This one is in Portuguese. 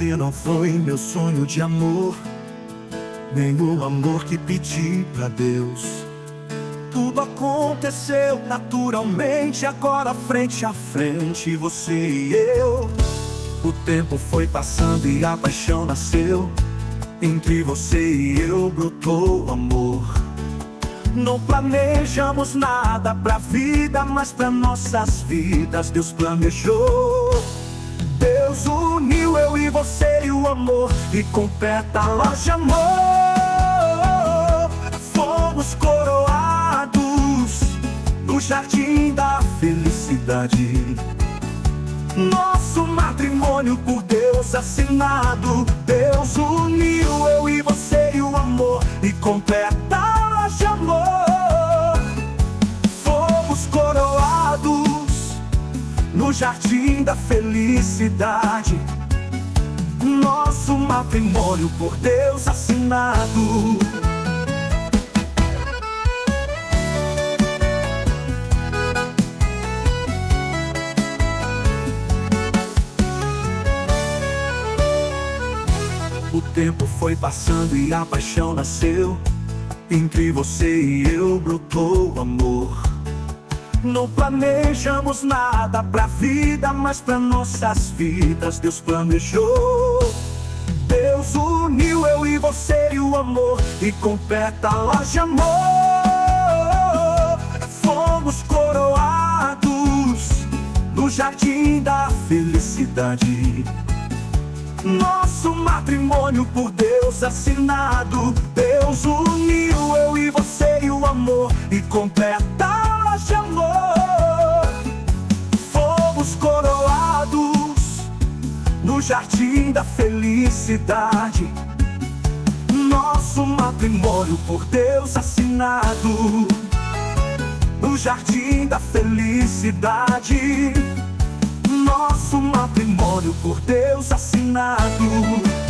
você não foi meu sonho de amor, nem o amor que pedi pra Deus. Tudo aconteceu naturalmente, agora frente a frente, você e eu. O tempo foi passando e a paixão nasceu. Entre você e eu brotou amor. Não planejamos nada pra vida, mas pra nossas vidas Deus planejou. Deus uniu eu e você e o amor, e com pétalas de amor fomos coroados no jardim da felicidade. Nosso matrimônio por Deus assinado. Deus uniu eu e você e o amor, e com pétalas de amor fomos coroados no jardim da felicidade. Nosso matrimônio por Deus assinado. O tempo foi passando e a paixão nasceu. Entre você e eu brotou amor. Não planejamos nada pra vida, mas pra nossas vidas Deus planejou. Deus uniu eu e você e o amor, e com pétalas de amor fomos coroados no jardim da felicidade. Nosso matrimônio por Deus assinado. Deus uniu eu e você e o amor, e com pétalas de amor fomos coroados no jardim da felicidade. Nosso matrimônio por Deus assinado no jardim da felicidade. Nosso matrimônio por Deus assinado.